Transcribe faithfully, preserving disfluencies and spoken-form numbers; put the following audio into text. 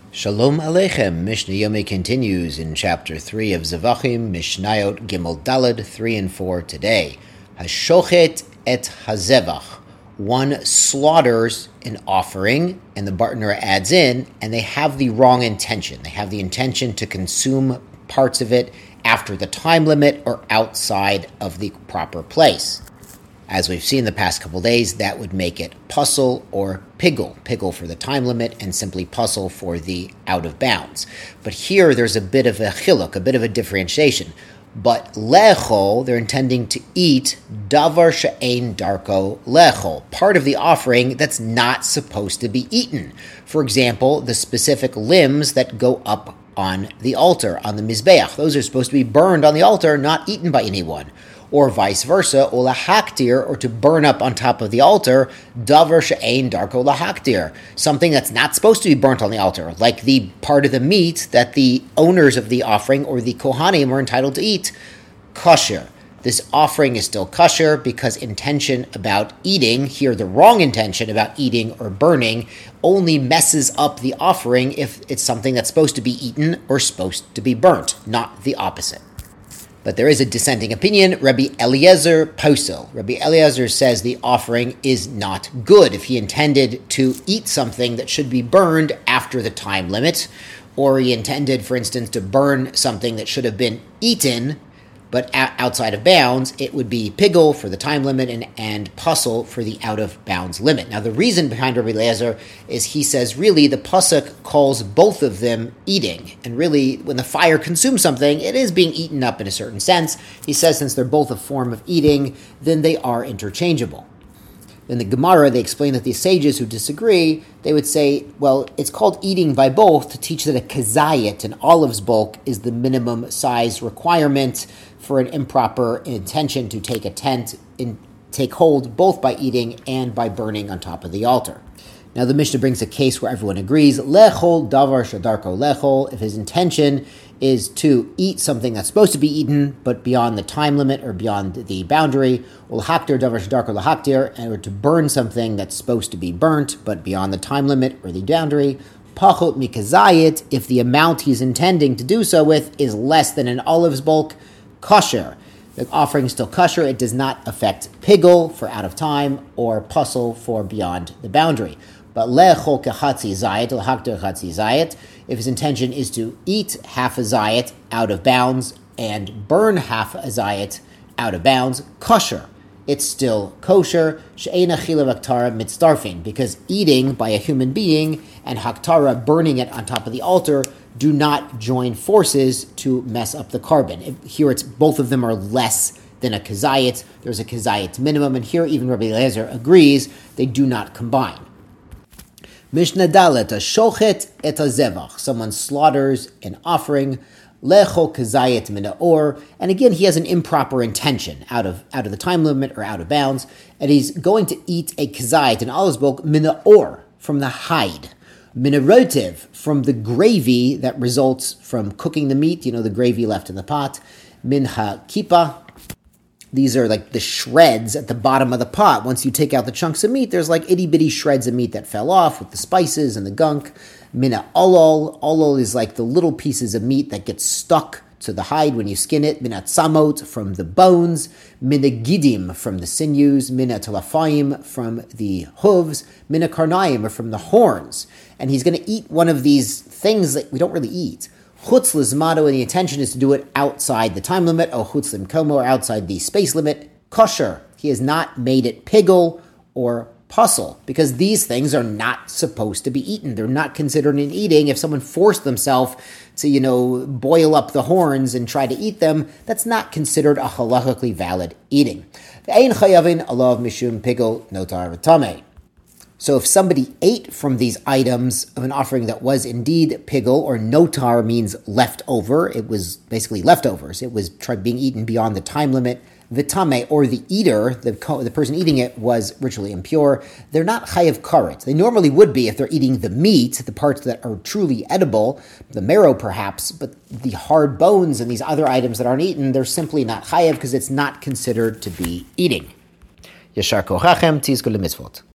Shalom Aleichem. Mishnah Yomi continues in chapter three of Zevachim, Mishnayot Gimel Daled three and four today. Hashochet et hazevach. One slaughters an offering, and the Bartanura adds in, and they have the wrong intention. They have the intention to consume parts of it after the time limit or outside of the proper place. As we've seen the past couple days, that would make it puzzle or piggle. Piggle for the time limit and simply puzzle for the out of bounds. But here there's a bit of a chiluk, a bit of a differentiation. But lechol, they're intending to eat davar she'ein darko lechol, part of the offering that's not supposed to be eaten. For example, the specific limbs that go up on the altar, on the mizbeach. Those are supposed to be burned on the altar, not eaten by anyone. Or vice versa, or lahaktir, or to burn up on top of the altar, davar she'ein darko lahaktir, something that's not supposed to be burnt on the altar, like the part of the meat that the owners of the offering or the kohanim are entitled to eat, kosher. This offering is still kosher because intention about eating, here the wrong intention about eating or burning, only messes up the offering if it's something that's supposed to be eaten or supposed to be burnt, not the opposite. But there is a dissenting opinion. Rabbi Eliezer Posel. Rabbi Eliezer says the offering is not good. If he intended to eat something that should be burned after the time limit, or he intended, for instance, to burn something that should have been eaten, but outside of bounds, it would be piggle for the time limit and, and puzzle for the out-of-bounds limit. Now, the reason behind Rabbi Eliezer is he says, really, the pasuk calls both of them eating. And really, when the fire consumes something, it is being eaten up in a certain sense. He says, since they're both a form of eating, then they are interchangeable. In the Gemara, they explain that the sages who disagree, they would say, well, it's called eating by both to teach that a kazayit, an olive's bulk, is the minimum size requirement for an improper intention to take a tent, in, take hold both by eating and by burning on top of the altar. Now the Mishnah brings a case where everyone agrees, lechol davar shadarko lechol, if his intention is to eat something that's supposed to be eaten, but beyond the time limit or beyond the boundary, or lahaktir davar shadarko lahaktir, or to burn something that's supposed to be burnt, but beyond the time limit or the boundary, pachot mikazayit, if the amount he's intending to do so with is less than an olive's bulk, kosher. The offering is still kosher. It does not affect piggle for out of time or puzzle for beyond the boundary. But lechol kechatzi zayit, lahaktir chatzi zayit, if his intention is to eat half a zayit out of bounds and burn half a zayit out of bounds, kosher. It's still kosher, she'ein achila v'haktara mitzdarfin, because eating by a human being and haktara, burning it on top of the altar, do not join forces to mess up the carbon. Here it's both of them are less than a kazayit. There's a kazayit minimum, and here even Rabbi Eliezer agrees they do not combine. Mishnah Dalet, shochet et zevach. Someone slaughters an offering, lechol kazayit minaor, and again he has an improper intention out of out of the time limit or out of bounds, and he's going to eat a kazayit, an olive's bulk, minaor, from the hide. Minarotiv, from the gravy that results from cooking the meat, you know, the gravy left in the pot. Minha kipa, these are like the shreds at the bottom of the pot. Once you take out the chunks of meat, there's like itty-bitty shreds of meat that fell off with the spices and the gunk. Mina olol, olol is like the little pieces of meat that get stuck to the hide when you skin it. Mina tzamot, from the bones. Mina gidim, from the sinews. Mina talafayim, from the hooves. Mina karnaim, from the horns. And he's going to eat one of these things that we don't really eat. Chutz lizmado, and the intention is to do it outside the time limit. Oh, chutz limkomo, or outside the space limit. Kosher. He has not made it piggle or puzzle, because these things are not supposed to be eaten. They're not considered an eating. If someone forced themselves to, you know, boil up the horns and try to eat them, that's not considered a halachically valid eating. Ein chayavin alav mishum piggle notar v'tameh. So if somebody ate from these items of an offering that was indeed piggle, or notar means leftover, it was basically leftovers. It was being eaten beyond the time limit. Vitame, or the eater, the the person eating it, was ritually impure. They're not chayav karet. They normally would be if they're eating the meat, the parts that are truly edible, the marrow perhaps, but the hard bones and these other items that aren't eaten, they're simply not chayav because it's not considered to be eating. Yashar kochachem tizkol lemitzvot.